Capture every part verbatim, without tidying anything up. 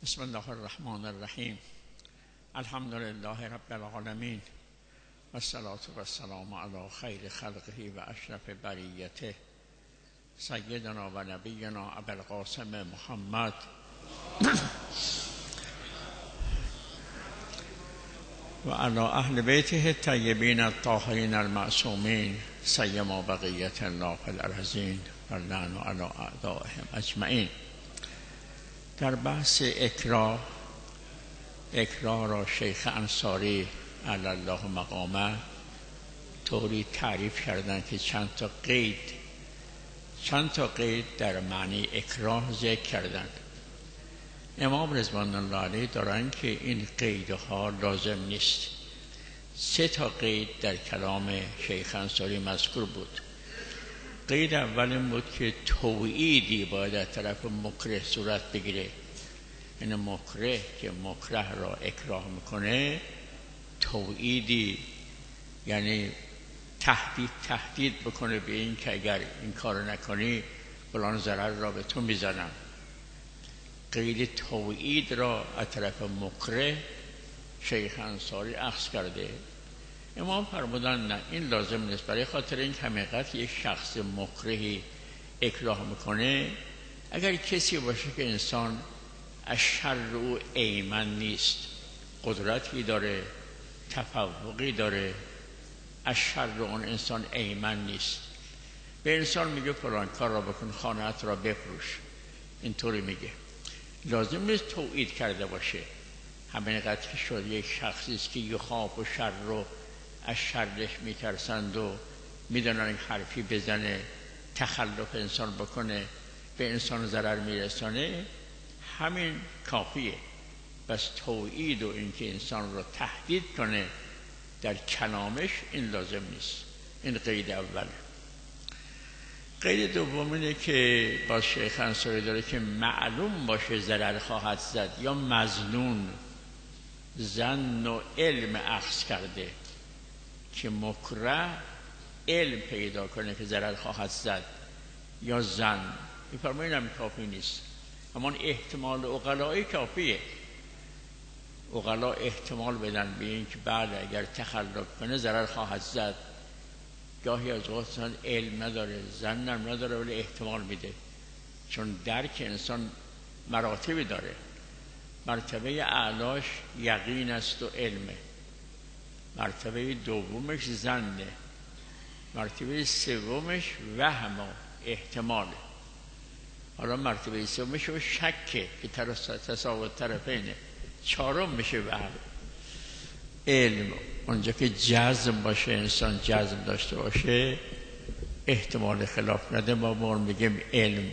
بسم الله الرحمن الرحیم. الحمد لله رب العالمین و الصلاة و السلام علی خیر خلقه و اشرف بریته سیدنا و نبینا ابوالقاسم محمد و علی اهل بیته الطیبین الطاهرین المعصومین سیما بقیة الله فی الارضین و اللعن علی اعدائهم اجمعین. در بحث اکراه اکراه را شیخ انصاری علی الله مقامه طوری تعریف کردن که چند تا قید چند تا قید در معنی اکراه ذکر کردن. امام رضوان الله علیه دارن که این قیدها لازم نیست. سه تا قید در کلام شیخ انصاری مذکور بود. قید اول این بود که توعیدی باید از طرف مکره صورت بگیره. این مکره که مکره را اکراه میکنه توعیدی، یعنی تهدید تهدید بکنه به این که اگر این کار نکنی فلان ضرر را به تو میزنم. قید توعید را از طرف مکره شیخ انصاری اخذ کرده. امام فرمودن نه، این لازم نیست. برای خاطر این حقیقت یک شخص مکرهی اکراه میکنه اگر کسی باشه که انسان از شر او ایمن نیست، قدرتی داره، تفوقی داره، از شر اون انسان ایمن نیست، به انسان میگه فلان کار را بکن، خانه‌ات را بفروش، اینطوری میگه، لازم نیست توعید کرده باشه. همین قدر که شد یک شخصی است که یه خواب و شر رو از شرش میترسند و میدونن یک حرفی بزنه تخلف انسان بکنه به انسان ضرر میرسانه، همین کافیه. بس توعید و اینکه انسان رو تهدید کنه در کلامش این لازم نیست. این قید اول. قید دوم اینه که با شیخ انصاری داره که معلوم باشه ضرر خواهد زد یا مظنون ظن و علم اخذ کرده که مکره علم پیدا کنه که ضرر خواهد زد یا ظن. میفرمایید هم کافی نیست، اما احتمال عقلایی کافیه. عقلا احتمال بدن به این که بعد اگر تخلف کنه ضرر خواهد زد. گاهی از اوقات انسان علم نداره، ظن هم نداره، ولی احتمال میده، چون درک انسان مراتبی داره. مرتبه اعلاش یقین است و علمه، مرتبه دومش ظنه، مرتبه سومش وهم و احتماله، حالا مرتبه سومش و شکه که تساوت طرفینه، چهارم میشه وهم. علم اونجا که جزم باشه، انسان جزم داشته باشه، احتمال خلاف نده، ما بار میگیم علم،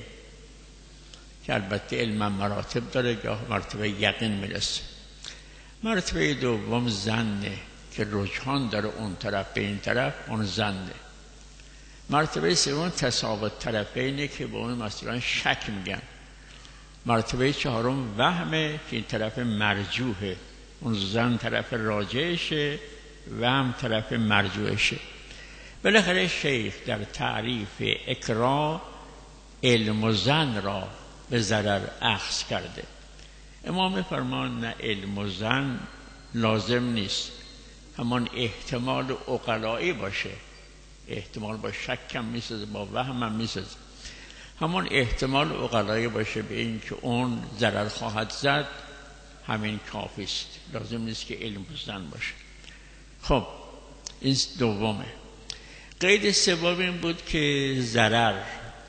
که البته علم مراتب داره، گاه مرتبه یقین میرسه. مرتبه دوم ظنه که رجحان داره اون طرف به این طرف، اون ظنه. مرتبه سوم تساوت طرفینه که به اون مثلا شک میگن. مرتبه چهارم وهمه که این طرف مرجوحه، اون ظن طرف راجعشه، وهم طرف مرجوحشه. بالاخره شیخ در تعریف اکراه علم و ظن را به ضرر اخذ کرده. امام فرمان نه، علم و ظن لازم نیست، همان احتمال عقلایی باشه. احتمال با شک هم میسازه، با وهم هم میسازه. همان احتمال عقلایی باشه به این که اون ضرر خواهد زد، همین کافی است. لازم نیست که علم و ظن باشه. خب این دومه. قید سوم این بود که ضرر.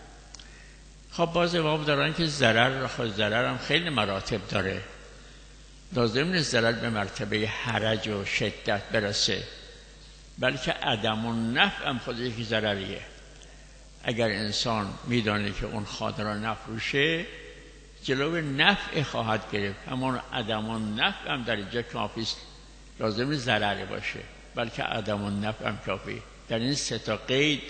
خب باز امام دارن که ضرر خود ضرر هم خیلی مراتب داره. لازم نیست ضرر به مرتبه حرج و شدت برسه، بلکه عدم و نفع هم خودش یک ضرریه. اگر انسان میدانه که اون خانه را نفروشه، جلوی نفع خواهد گرفت، اما عدم و نفع هم در اینجا کافی است. لازم نیست ضرری باشه، بلکه عدم و نفع هم کافی. در این سه تا قید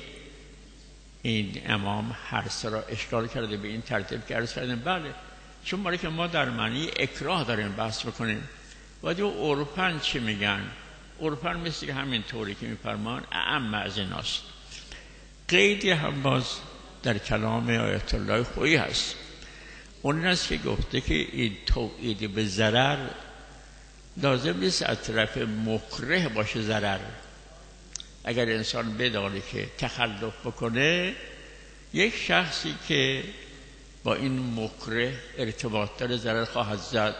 این امام هر سه را اشکال کرده به این ترتیب که عرض کردیم. بله، چون برای که ما در معنی اکراه داریم بحث بکنیم. ولی عرفاً چی میگن؟ عرفاً مثل که همین طوری که میفرمان اعم از ایناست. قیدی هم باز در کلام آیت الله خویی هست. اون است که گفته که این توعید به ضرر لازم نیست از طرف مکره باشه ضرر. اگر انسان بدانه که تخلف بکنه، یک شخصی که با این مکره ارتباط داره ضرر خواهد زد.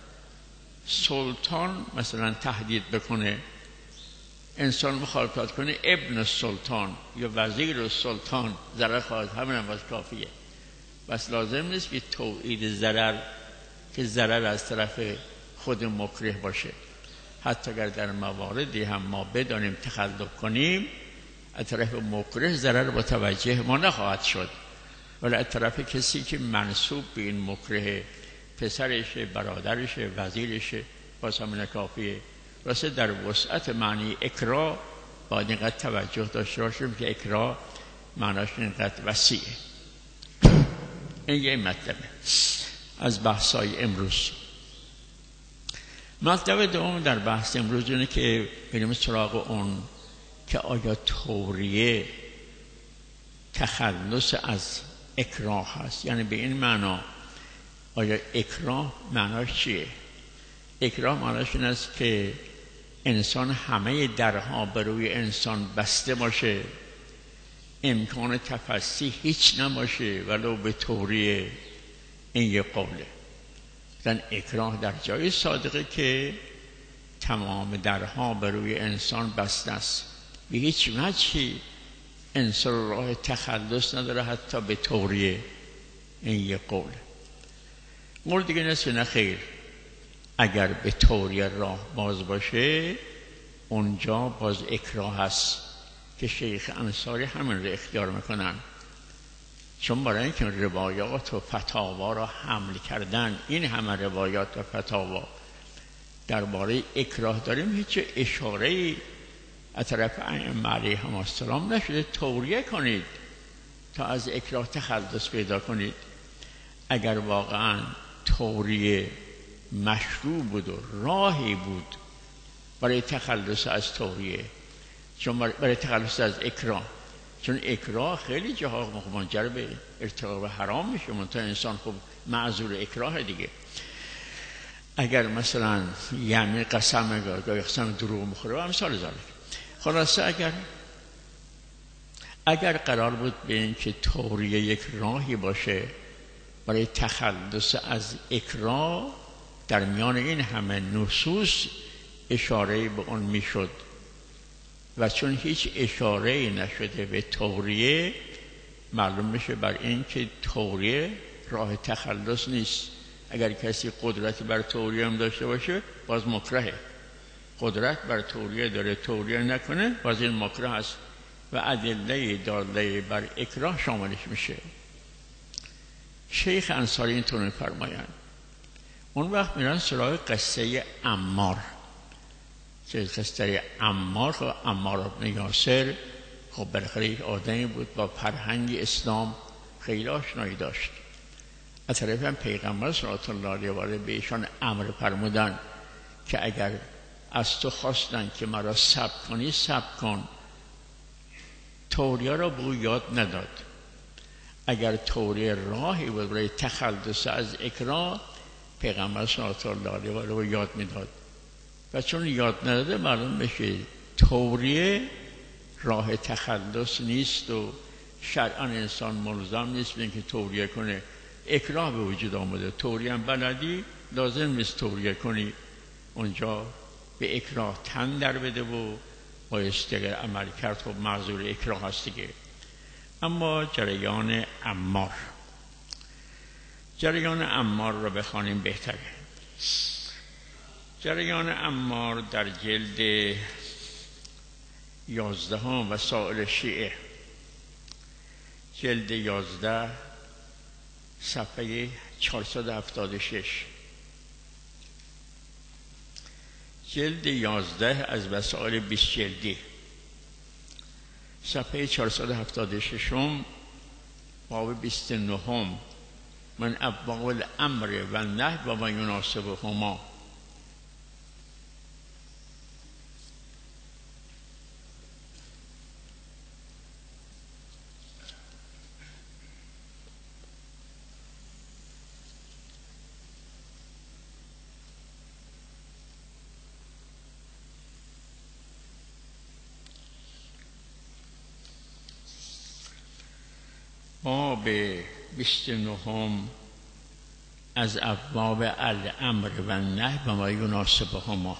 سلطان مثلا تهدید بکنه، انسان مخالفت کنه، ابن سلطان یا وزیر سلطان ضرر خواهد، همین هم باز کافیه. بس لازم نیست که توعید ضرر که ضرر از طرف خود مکره باشه. حتی اگر در مواردی هم ما بدانیم تخلف کنیم، از طرف مکره ضرر با توجه ما نخواهد شد، ولی از طرف کسی که منسوب به این مکره، پسرشه، برادرشه، وزیرشه، باز همین کافیه. واسه در وسعت معنی اکراه باید اینقدر توجه داشته باشیم که اکراه معناش اینقدر وسیعه. این یه مطلبه از بحثای امروز. مطلب دوم در بحث امروز اینه که بریم سراغ اون که آیا توریه تخلص از اکراه هست؟ یعنی به این معنا آیا اکراه معناش چیه؟ اکراه معناش این است که انسان همه درها بر روی انسان بسته باشه، امکان تفسیح هیچ نباشه ولو به توریه. این یه قوله. مثلا اکراه در جای صادقه که تمام درها بر روی انسان بسته است، به هیچ وجهی انسان راه تخلص نداره حتی به توریه. این یه قوله. قول دیگه نیست نه خیر، اگر به توریه راه باز باشه اونجا باز اکراه هست که شیخ انصاری همین رو اختیار میکنن، چون برای اینکه روایات و فتاوا را حمل کردن، این همه روایات و فتاوا درباره اکراه داریم، هیچ اشاره‌ای از طرف ائمه علیهم السلام نشده توریه کنید تا از اکراه تخلص پیدا کنید. اگر واقعا توریه مشروع بود و راهی بود برای تخلص از توریه، چون برای تخلص از اکراه، چون اکراه خیلی جاها منجر به ارتکاب حرام میشه، منتها انسان خب معذور اکراه دیگه. اگر مثلا یعنی قسم گاهی قسم دروغ میخوره و امثال ذالک. خلاصه اگر اگر قرار بود به این که توریه یک راهی باشه برای تخلص از اکراه، در میان این همه نصوص اشاره به اون میشد، و چون هیچ اشاره نشده به توریه، معلوم میشه بر این که توریه راه تخلص نیست. اگر کسی قدرتی بر توریه هم داشته باشه باز مکرهه. قدرت بر توریه داره، توریه نکنه باز این مکره است و ادله داله بر اکراه شاملش میشه. شیخ انصاری اینطور میفرمایند. اون وقت میرن سراغ قصه عمار. که قصه عمار خب عمار بن یاسر خب بالاخره یک آدمی بود با فرهنگ اسلام خیلی آشنایی داشت. از طرف هم پیغمبر صلی الله علیه و آله به ایشان امر فرمودن که اگر از تو خواستن که مرا ثبت کنی ثبت کن. توریه را به او یاد نداد. اگر توریه راهی بود برای تخلص از اکراه، پیغمبر صلی الله علیه و آله یاد میداد، و چون یاد نداده معلوم بشه توریه راه تخلص نیست و شرعاً انسان ملزم نیست به اینکه توریه کنه. اکراه به وجود آمده، توریه هم بلدی لازم نیست توریه کنی، اونجا به اکراه تن در بده و بایستی اگر عمل کرد خب معذور اکراه هست دیگه. اما جریان عمار جریان عمار را بخوانیم بهتره. جریان عمار در جلد یازدهم وسائل شیعه، جلد یازده صفحه چهارصد و هفتاد و شش، جلد یازده از وسائل بیست جلدی صفحه چهارصد و هفتاد و شش، باب بیست و نه، من ابواب الامر و النهی و ما یناسبهما. باب بیست و نهم از ابواب الامر و النهی و ما یناسبهما.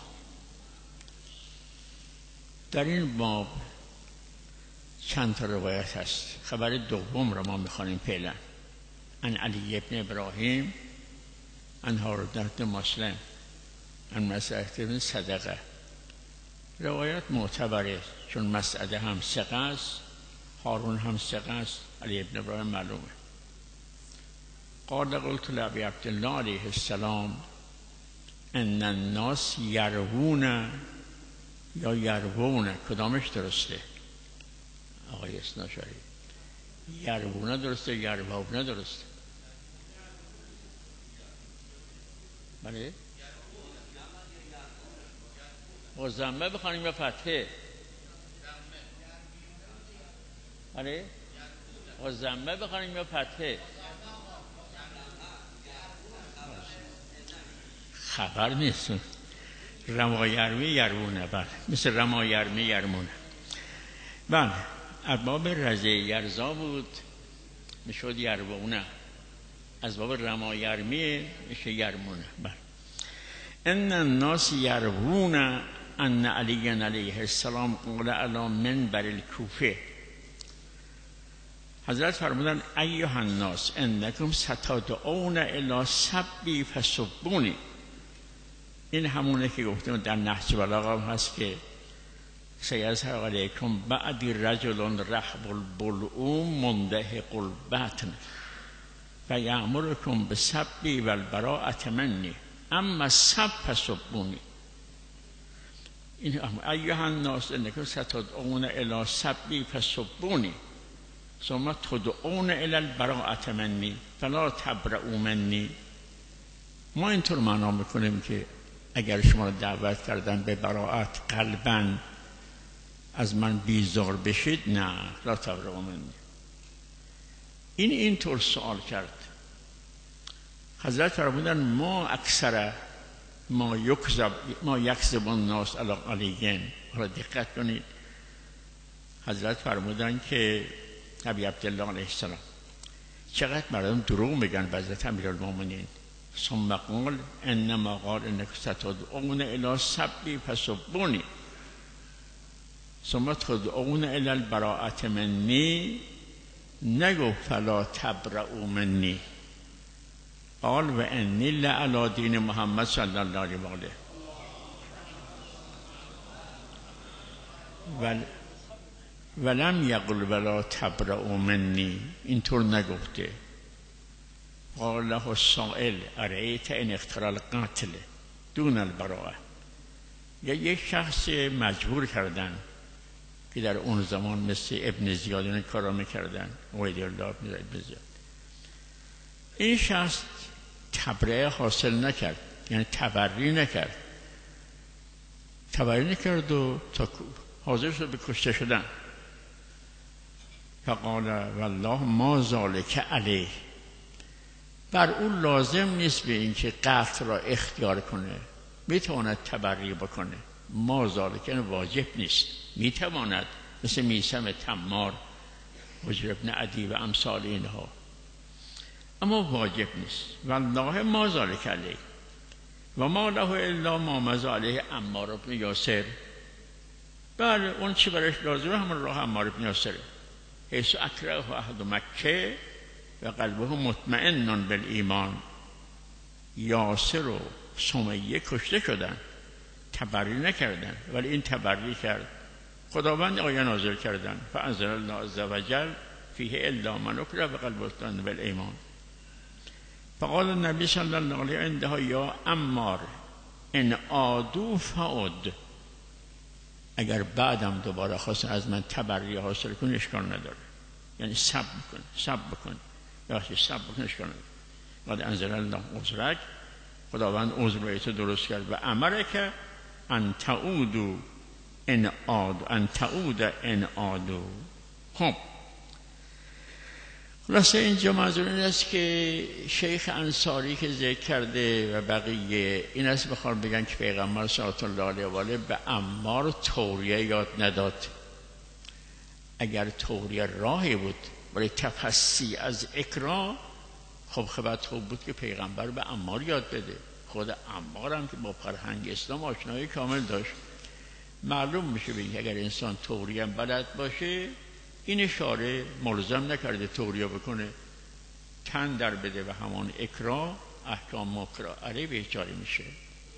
در این باب چند تا روایت هست. خبر دوم را ما میخوانیم فعلا. عن علی ابن ابراهیم عن هارون بن مسلم عن مسعود بن صدقه. روایت معتبره چون مسعود هم ثقه است، هارون هم ثقه است، علی ابن ابراهیم معلومه. قال قلت لابی عبدالله علیه السلام ان الناس یروون یا یروون، کدامش درسته آقای اسناشاری؟ یروون درسته یروون درسته؟ بله با ضمه بخوانیم یا فتحه؟ بله با ضمه بخوانیم یا فتحه؟ خبر نیست. رمایرمی یرمونه، بله مثل رمایرمی یرمونه. بله ابواب رزه یرزا بود میشد یرمونه، از باب رمایرمی میشه یرمونه. بله ان الناس یروون ان علی علیه السلام قال علی منبر الکوفه. حضرت فرمودن ایها الناس انکم ستدعون الی سبی فسبونی. این همونه که گفتم در نهج بلاغه هم هست که سیظهر علیکم بعدی رجل رحب البلعوم مندهق البطن و یأمرکم بالسبی و البراءة منی اما السب فسبونی. این ایها الناس انکم ستدعون الی سبی فسبونی ثم تدعون الی البراءة منی فلا تبرؤوا منی. ما اینطور معنا میکنیم که اگر شما رو دعوت کردن به براءت قلباً از من بیزار بشید، نه لا تبرؤوا منی. این اینطور سوال کرد. حضرت فرمودن ما اکثر ما یکذب ما یکذب الناس علی علیین. حالا دقت کنید، حضرت فرمودن که ابی عبدالله علیه السلام چقدر مردم دروغ میگن به حضرت امیرالمومنین. ثم قال انما قال انک ستدعون الی سبی فسبونی ثم تدعون الی البراءة منی، نگو فلا تبرؤوا منی. قال و انی لعلی دین محمد صلی الله علیه و آله ول ولم یقل ولا تبرؤوا منی. اینطور نگفته. قال له السائل ارأیت ان اختر القتل دون البراءة. یا یک شخص مجبور کردن که در اون زمان مثل ابن زیاد این کارا میکردن، عبید الله ابن زیاد. این شخص تبرئه حاصل نکرد، یعنی تبری نکرد تبری نکرد و تا حاضر شد به کشته شدن. فقال والله ما ذلک علیه. بر اون لازم نیست به این که قتل را اختیار کنه، میتواند تبری بکنه. ما ذلک واجب نیست، میتواند، مثل میثم تمار، حجر ابن عدی و امثال اینها، اما واجب نیست. والله ما ذلک علیه و ما له الا ما مضى علیه عمار بن یاسر. بله اون چی برش لازمه همون راه عمار بن یاسره. حیث اکرهه اهل مکه و قلبه مطمئن بالایمان. یاسر و سمیه کشته شدن، تبری نکردن، ولی این تبری کرد. خداوند آیه نازل کردن فانزل الله عز وجل فیه الا من اکره و قلبه مطمئن بالایمان. فقال النبی صلی الله علیه عنده یا عمار ان عادوا فعد. اگر بعدم دوباره خواستن از من تبری حاصل کنی اشکال نداره، یعنی صبر بکن صبر بکن یا صبر بکن اشکال نداره. قد انزل الله عذرک، خداوند عذرت درست کرد. و امره که ان تعودوا ان عاد ان تعود ان عادوا. خب خلاصه اینجا منظور این است که شیخ انصاری که ذکر کرده و بقیه این است بخوام بگن که پیغمبر صلی الله علیه و آله به عمار توریه یاد نداد. اگر توریه راهی بود برای تفسی از اکراه، خب خبر خوب بود که پیغمبر به عمار یاد بده. خود عمار هم که با فرهنگ اسلام آشنایی کامل داشت. معلوم میشه به اینکه اگر انسان توریه هم بلد باشه، این اشاره ملزم نکرده توریه بکنه، تن در بده و همان اکراه، احکام مکراه علیه به اشاره میشه.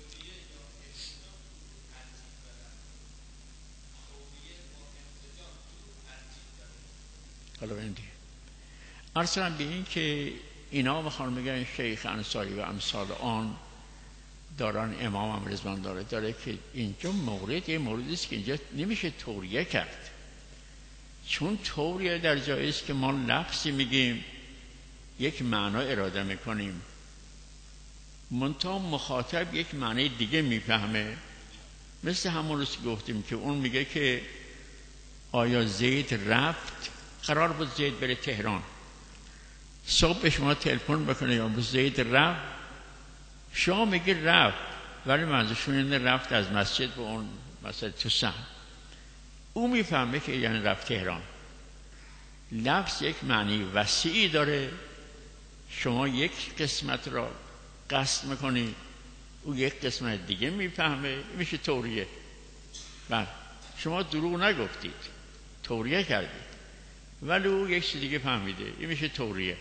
حالا بندی ارسلم به این که اینا بخوان میگن شیخ انصاری و امثال آن دارن، امام هم رضوان داره داره که اینجا مورد یه موردی است که اینجا نمیشه توریه کرد، چون توریه در جایی است که ما لفظی میگیم یک معنا اراده میکنیم، منتها مخاطب یک معنی دیگه میفهمه. مثل همون روز گفتیم که اون میگه که آیا زید رفت، قرار بود زید بره تهران، صبح به شما تلفن بکنه یا زید رفت، شما میگه رفت، ولی منظورشون اینه رفت از مسجد به اون مثلا تو سهم، او میفهمه که یعنی رفت تهران. لفظ یک معنی وسیعی داره، شما یک قسمت را قصد میکنی، او یک قسمت دیگه میفهمه، میشه توریه. بله شما دروغ نگفتید، توریه کردید، ولی او یک چیز دیگه فهمیده، این میشه توریه.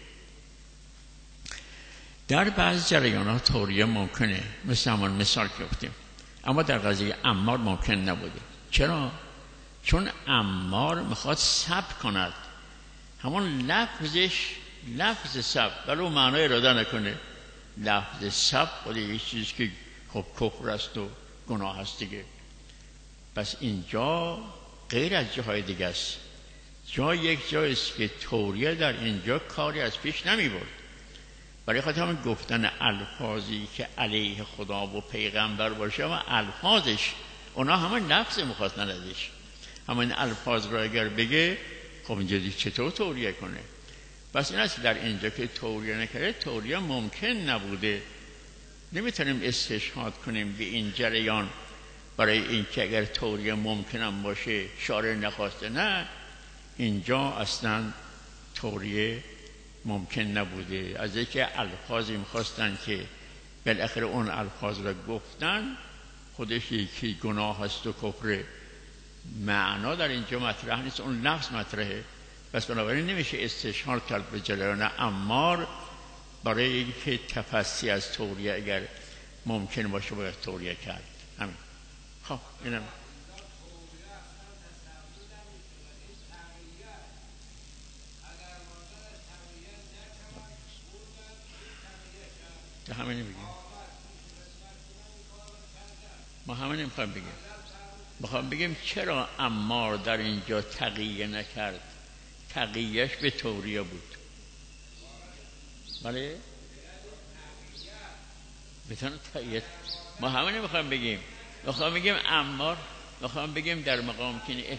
در بعض جریانات توریه ممکنه، مثل همون مثال که گفتیم، اما در قضیه عمار ممکن نبوده. چرا؟ چون عمار میخواد صبر کند، همون لفظش لفظ صبر، ولی اون معنی اراده نکنه. لفظ صبر خود یک چیزی که خب کفر است و گناه است دیگه. پس اینجا غیر از جاهای دیگه است، جا یک جایی است که توریه در اینجا کاری از پیش نمی برد. برای خاطر همین گفتن الفاظی که علیه خدا و پیغمبر باشه، اما الفاظش اونا همه لفظ مخواست ندادش، همین الفاظ را اگر بگه خب اینجا چطور توریه کنه؟ بس این است در اینجا که توریه نکرده، توریه ممکن نبوده. نمیتونیم استشهاد کنیم به این جریان برای اینکه اگر توریه ممکنم باشه شارع نخواسته. نه، اینجا اصلا توریه ممکن نبوده. از اینکه الفاظی میخواستن که بالاخره اون الفاظ را گفتن، خودش یکی گناه هست و کفر، معنا در اینجا مطرح نیست، اون لفظ مطرحه. پس بنابراین نمیشه استشهاد کرد به جریان عمار برای اینکه تفسی از توریه اگر ممکن باشه باید توریه کرد. همین. خب اینم همین میگیم، ما همین نمیخوایم بگیم، میخوایم بگیم چرا عمار در اینجا تقیه نکرد؟ تقیهش به توریه بود. بله بتونه تقیه، ما همین نمیخوایم بگیم، میخوایم بگیم عمار، میخوایم بگیم در مقام که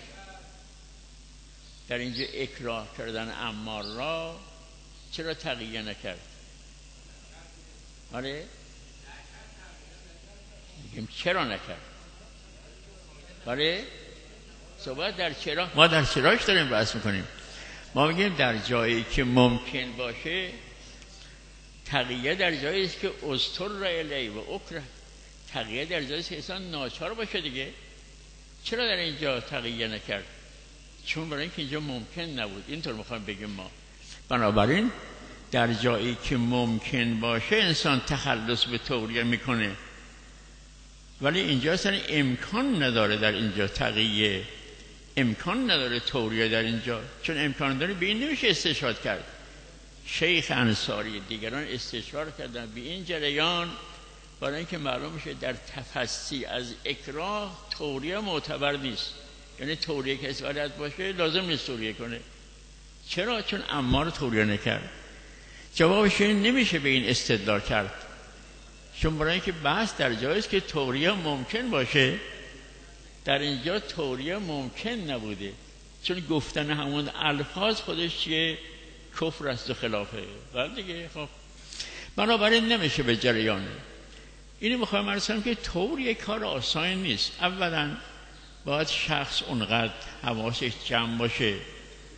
در اینجا اکراه کردن عمار را چرا تقیه نکرد؟ آره میگیم چرا نکرد؟ آره صحبت در چرا، ما در چراش داریم بحث میکنیم. ما میگیم در جایی که ممکن باشه تقیه، در جایی است که استر را الی و اکره، تقیه در جایی است که انسان ناچار باشه دیگه. چرا در اینجا تقیه نکرد؟ چون برای اینکه اینجا ممکن نبود. اینطور میخوایم بگیم ما. بنابراین در جایی که ممکن باشه انسان تخلص به توریه میکنه، ولی اینجا اصلا امکان نداره، در اینجا تقیه امکان نداره، توریه در اینجا چون امکان داره به این نمیشه استشهاد کرد. شیخ انصاری دیگران استشهاد کردن به این جریان برای اینکه معلوم میشه در تفسی از اکراه توریه معتبر نیست، یعنی توریه که اسوالت باشه لازم نیست توریه کنه. چرا؟ چون عمار توریه نکرد. جوابش نمیشه به این استدلال کرد، چون برای اینکه بحث در جایی است که توریه ممکن باشه، در اینجا توریه ممکن نبوده، چون گفتن همون الفاظ خودش چیه؟ کفر است و خلافه. بعد دیگه خب بنابراین نمیشه به جریانه. اینو میخوام عرض کنم که توریه کار آسان نیست. اولا باید شخص اونقدر حواسش جمع باشه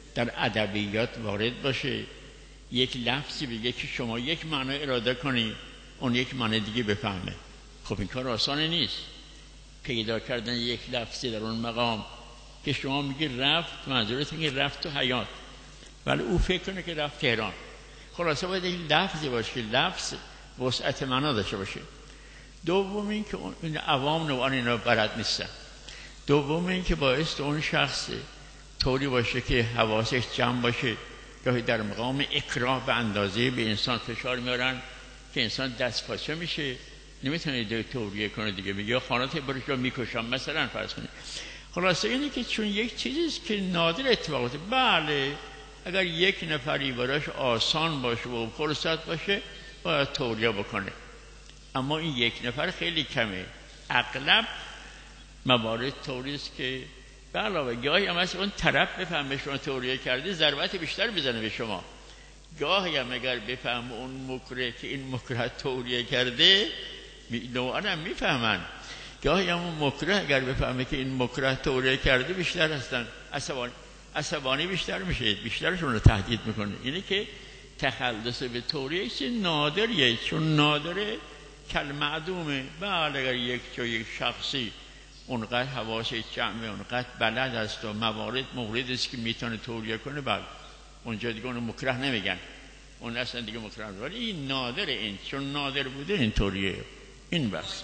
در ادبیات وارد باشه، یک لفظی بگه که شما یک معنی اراده کنی اون یک معنی دیگه بفهمه. خب این کار آسانه نیست، پیدا کردن یک لفظی در اون مقام که شما میگی رفت، منظورت اینه رفت تو حیات، ولی او فکر کنه که رفت تهران. خلاصه باید یک لفظی باشه که لفظ وسعت معنا داشته باشه. دوم این که این عوام نوعان اینا بلد نیستن. دوم این که باعث اون شخص طوری باشه که حواسش جمع باشه، گاهی در مقام اکراه به اندازه به انسان فشار میارن که انسان دست پاچه میشه، نمیتونه دیگه توریه کنه دیگه، میگه خانات برش رو میکشم مثلا فرض کنید. خلاصه اینه که چون یک چیزیست که نادر اتفاقاته، بله اگر یک نفری براش آسان باشه و فرصت باشه باید توریه بکنه، اما این یک نفر خیلی کمه. اغلب موارد طوریست که به علاوه گاهی هم هست اون طرف بفهمه شما توریه کرده ضربت بیشتر بزنه به شما. گاهی هم اگر بفهم اون مکره که این مکره توریه کرده نوعا هم میفهمن، گاهی هم اون مکره اگر بفهمه که این مکره توریه کرده بیشتر هستن عصبانی عصبانی بیشتر میشه، بیشترشون رو تهدید میکنه. اینه که تخلص به توریه چیز نادریه، چون نادره کل معدومه. بله اگر یک جا یک شخصی اونقدر حواسش جمعه، اونقدر بلد است و موارد موردی است که میتونه توریه کنه، بله اونجا دیگه اون مکره نمیگن، اون اصلا دیگه مکره نمیگن. ولی این نادره، این چون نادر بوده این توریه. این بس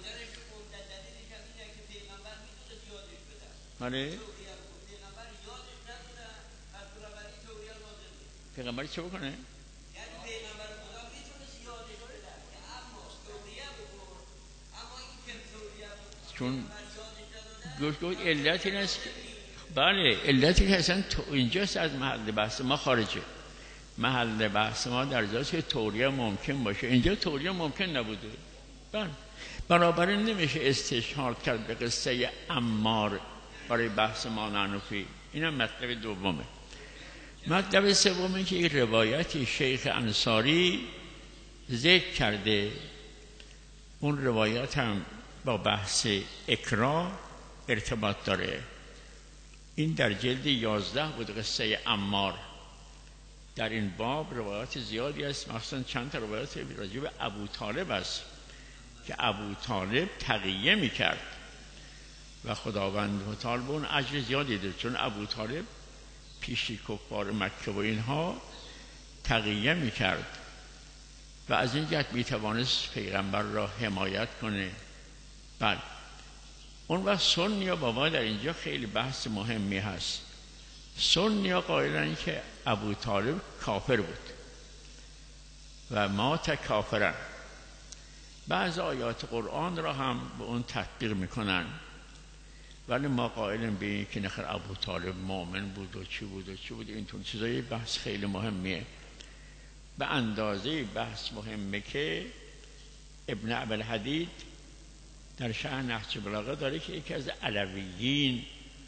آره پیغمبر چه بکنه؟ چون گوش گوش علت این است، بله علتی که اصلا اینجاست از محل بحث ما خارجه. محل بحث ما در جاست که توریه ممکن باشه، اینجا توریه ممکن نبوده. بله بنابراین نمیشه استشهاد کرد به قصه عمار برای بحث ما نانوفی. این هم مطلب دومه. مطلب سومه که یک روایتی شیخ انصاری ذکر کرده، اون روایت هم با بحث اکراه ارتباط داره. این در جلد یازده بود، قصه عمار. در این باب روایات زیادی است، مخصوصا چند تا روایات راجع به ابو طالب است که ابو طالب تقیه میکرد و خداوند متعال به اون اجر زیادی داد، چون ابو طالب پیشی کفار مکه و اینها تقیه میکرد و از این جهت میتوانست پیغمبر را حمایت کنه. بله اون وقت سنیا بابا در اینجا خیلی بحث مهمی هست. سنیا قائلن که ابو طالب کافر بود و مات کافرن. بعض آیات قرآن را هم به اون تطبیق میکنن، ولی ما قائلن به این که نخیر ابو طالب مؤمن بود و چی بود و چی بود. اینطور چیزای بحث خیلی مهمیه. به اندازه بحث مهمه که ابن ابوالحدید در شرح نهج البلاغه داره که یکی از علویین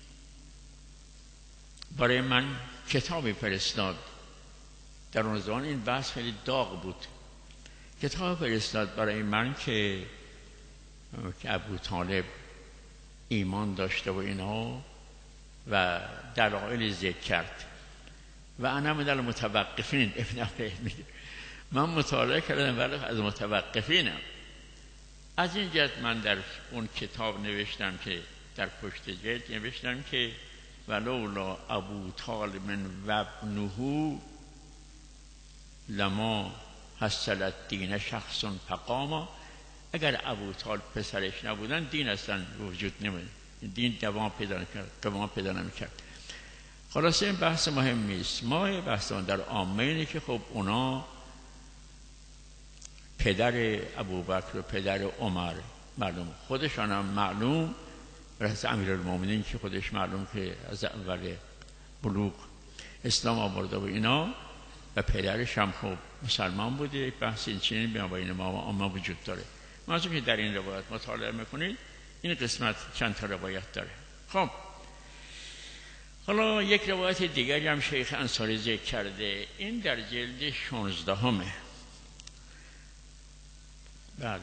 برای من کتابی فرستاد. در اون زمان این بحث خیلی داغ بود. کتاب فرستاد برای من که که ابو طالب ایمان داشته و اینها و دلایل ذکر کرد و انا من المتوقفین. ابن ابوالحدید میگه من مطالعه کردم ولی از متوقفینم. از این جهت من در اون کتاب نوشتم که در پشت جلد نوشتم که ولولا ابو طالب و ابنه لما حصل الدین شخص فقاما. اگر ابو طالب پسرش نبودن دین اصلا وجود نمیاد، دین دوام پیدا نمیکرد، دوام پیدا نمیکرد. خلاصه این بحث مهم نیست. ما بحث در عامه اینه که خب اونا پدر ابوبکر و پدر عمر معلوم، خودشان هم معلوم، رئیس امیرالمومنین که خودش معلوم که از اول بلوغ اسلام آورده و اینا و پدرش هم خب مسلمان بوده. بحث این چنین بین ما و عامه وجود داره. منظور که در این روایت مطالعه میکنید این قسمت چند تا روایت داره. خب حالا یک روایت دیگری هم شیخ انصاری ذکر کرده، این در جلد شانزده همه. بله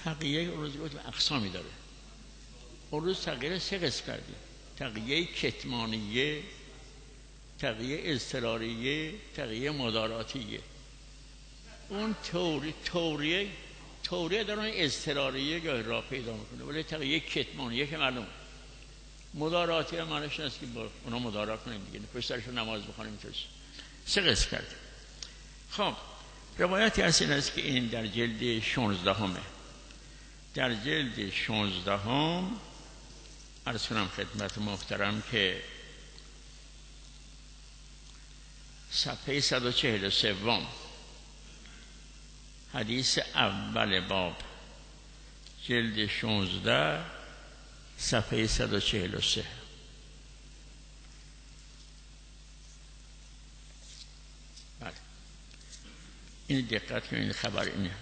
تقیه اون روز گفتم اقسامی داره. اون روز تقیه سه قسم کردیم: تقیه کتمانیه، تقیه اضطراریه، تقیه مداراتیه. اون توری توریه توریه در اون اضطراریه گاهی راه پیدا میکنه، ولی تقیه کتمانیه که معلومه. مداراتی هم معنیش هست که با اونا مدارا کنیم دیگه، پشت سرشون نماز بخونیم. توش سه قسم کردیم. خب روایتی هست این است که این در جلد شانزده همه در جلد شانزده هم عرض کنم خدمت محترم که صفحه صد و چهل و سه حدیث اول باب جلد شانزده صفحه صد و چهل و سه. بله این دقت کنید، خبر اینه: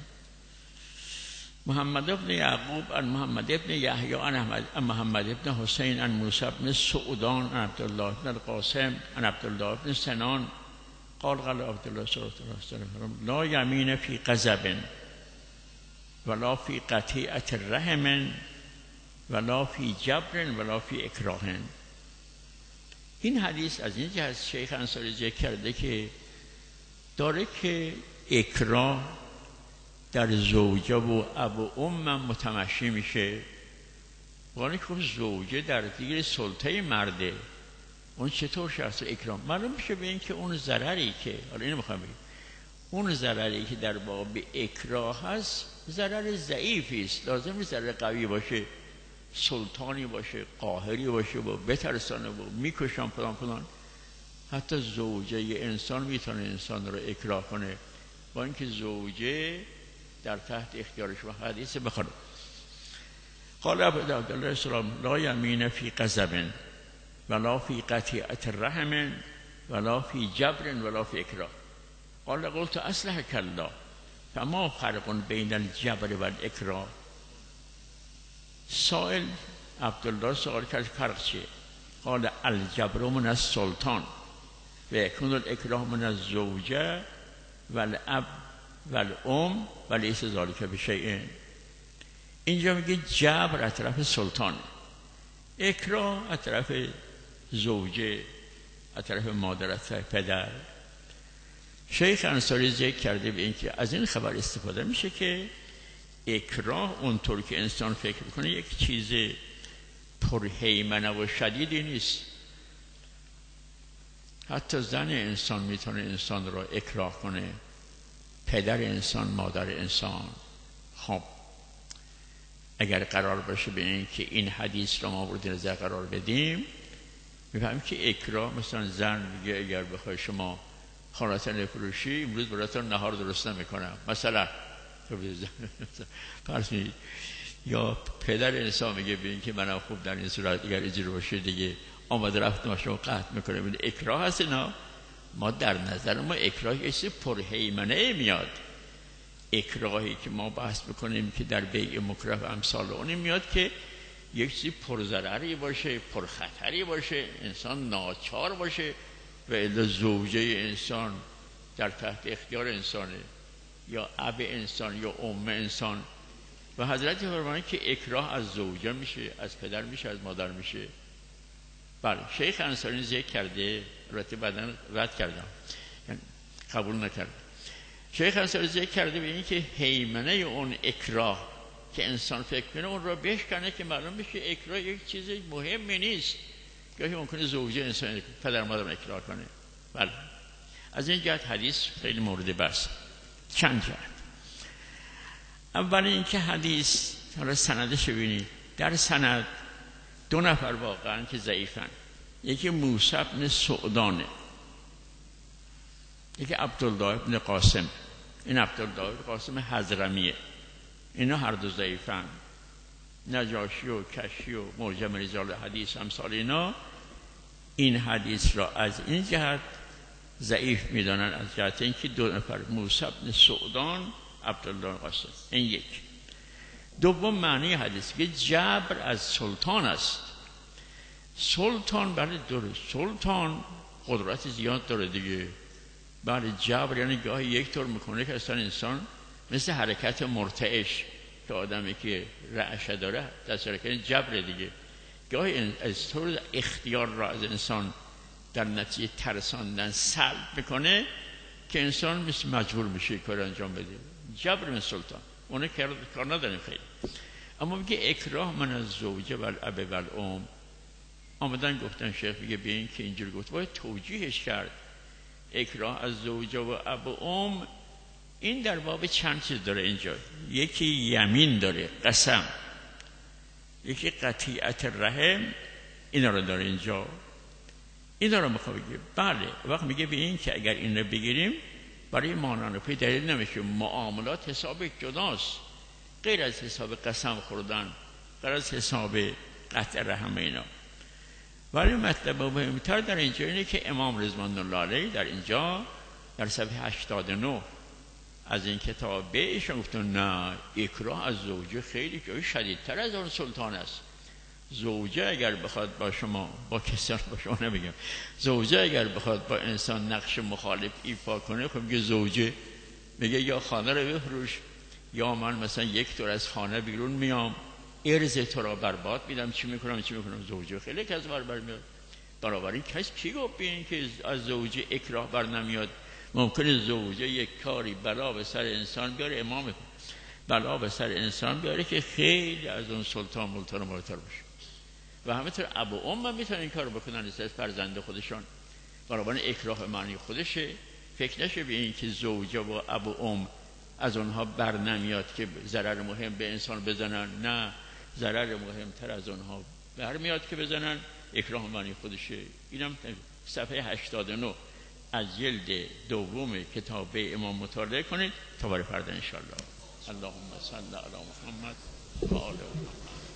محمد ابن یعقوب عن محمد ابن یحیی عن محمد ابن حسین عن موسی ابن سعودان عن عبدالله ابن القاسم عن عبدالله ابن سنان قال قال عبدالله صلی الله علیه وسلم لا یمین فی غضب ولا فی قطیعة الرحم ولا فی جبر ولا فی اکراه. این حدیث از این جهت شیخ انصاری ذکر کرده که داره که اکراه در زوجه و اب و ام متمشی میشه، ولی که زوجه در دیگر سلطه مرده، اون چطور شخص اکرام معلوم میشه به این که اون ضرری که حالا اینو میخوام بگم، اون ضرری که در باب اکراه هست ضرر ضعیفی است. لازم نیست ضرر قوی باشه، سلطانی باشه، قاهری باشه و بترسانه و میکشن فلان فلان. حتی زوجه انسان میتونه انسان رو اکراه کنه با اینکه زوجه در تحت اختیارش و حدیث بخواد. قال عبدالله السلام لا یمین فی غضب ولا فی قطیعة الرحم ولا فی جبر ولا فی اکراه. قال قلت اصلحك الله فما فرق بین الجبر و الاکراه. سائل عبدالله سوال کرد فرق چیه؟ قال الجبر من السلطان و یکون الاکراه من الزوجه و الاب و الام و لیس ذالک بشیء. اینجا میگه جبر از طرف سلطان، اکراه از طرف زوجه، از طرف مادر، از طرف پدر. شیخ انصاری ذکر کرده به این که از این خبر استفاده میشه که اکراه اونطور که انسان فکر میکنه یک چیز پرهیمنه و شدیدی نیست. حتی زن انسان میتونه انسان رو اکراه کنه، پدر انسان، مادر انسان. خب اگر قرار باشه به این که این حدیث رو ما مورد نظر قرار بدیم، میفهمیم که اکراه مثلا زن میگه اگر بخوای شما خالتن فروشی امروز براتون نهار درست نمیکنم مثلا، فرض کنید. یا پدر انسان میگه به این که منم خوب در این صورت اگر اجازه باشه دیگه آمده رفتم شما قطع میکنه. این اکراه هست. اینا ما در نظر ما اکراه یه چیز پرهیمنه میاد. اکراهی که ما بحث میکنیم که در بیع مکره و امثال اونی میاد که یک چیز پرضرری باشه، پرخطری باشه، انسان ناچار باشه و الا زوجه انسان در تحت اختیار انسانه، یا اب انسان یا ام انسان. و حضرت فرمایند که اکراه از زوجه میشه، از پدر میشه، از مادر میشه. بله شیخ انصاری ذکر کرده، البته بعداً رد کردم، یعنی قبول نکردم. شیخ انصاری ذکر کرده به این که هیمنه اون اکراه که انسان فکر کنه اون را بشکنه که معلوم بشه اکراه یک چیز مهمی نیست. گاهی ممکنه زوجه انسان پدر مادر اکراه کنه. بله از این جهت حدیث خیلی مورد بحث. چند جهت. اول اینکه حدیث، حالا سندش ببینید، در سند دو نفر واقعا که ضعیفن. یکی موسی ابن سعودانه، یکی عبدالله ابن قاسم. این عبدالله ابن قاسم حضرمیه. اینا هر دو ضعیفن. نجاشی و کشی و معجم رجال حدیث امثال اینا این حدیث را از این جهت ضعیف میدانن، از جهت اینکه دو نفر موسی ابن سعودان، عبدالله قاسم. این یک. دوم معنی حدیث که جبر از سلطان است. سلطان برای داره، سلطان قدرت زیاد داره دیگه. برای جبر یعنی گاهی یک طور میکنه که اصلا انسان مثل حرکت مرتعش که آدمی که رعشه داره دست کردن جبر دیگه. گاهی از طور اختیار را از انسان در نتیجه ترساندن سلب میکنه که انسان مثل مجبور میشه کار انجام بده. جبر من سلطان اونه کار نداریم خیلی. اما میگه اکراه من از زوجه و الاب و الام. آمدن گفتن شیخ میگه به این که اینجور گفت باید توجیهش کرد. اکراه از زوجه و اب و ام این در باب چند چیز داره اینجا. یکی یمین داره، قسم، یکی قطیعت رحم، اینا رو داره اینجا. اینا رو میخواد بگه. بله وقت میگه به این که اگر این رو بگیریم برای مانانفی دلیل نمیشه. معاملات حساب جداست، غیر از حساب قسم خوردن، غیر از حساب قطع رحم اینا. ولی مطلب مهمتر در اینجا اینه که امام رضوان الله علیه در اینجا در صفحه هشتاد و نه از این کتاب ایشون گفتن نه، اکراه از زوجه خیلی که شدیدتر از اون سلطان است. زوجه اگر بخواد با شما، با کسان با شما نمیگم، زوجه اگر بخواد با انسان نقش مخالف ایفا کنه، خب میگه زوجه میگه یا خانه رو بفروش یا من مثلا یک دور از خانه بیرون میام، ارز تو را برباد میدم، چی میکنم چی میکنم. زوجه خیلی کس بر بر میاد. بنابراین کس کی گفت این که از زوجه اکراه بر نمیاد؟ ممکنه زوجه یک کاری بلا به سر انسان بیاره، امام بلا به سر انسان بیاره که خیلی از اون سلطان ملطان مرتر باشه. و همینطور اب و ام هم میتونن این کارو بکنن از فرزند خودشان. بنابراین اکراه معنی خودشه. فکر نشه به این که زوجه و اب و ام از اونها بر نمیاد که ضرر مهم به انسان بزنن. نه، ضرر مهمتر از اونها برمیاد که بزنن. اکراه معنی خودشه. اینم صفحه هشتاد و نه از جلد دوم کتاب امام مطالعه کنید تا برای فردا ان شاء الله. اللهم صل علی محمد و آل محمد.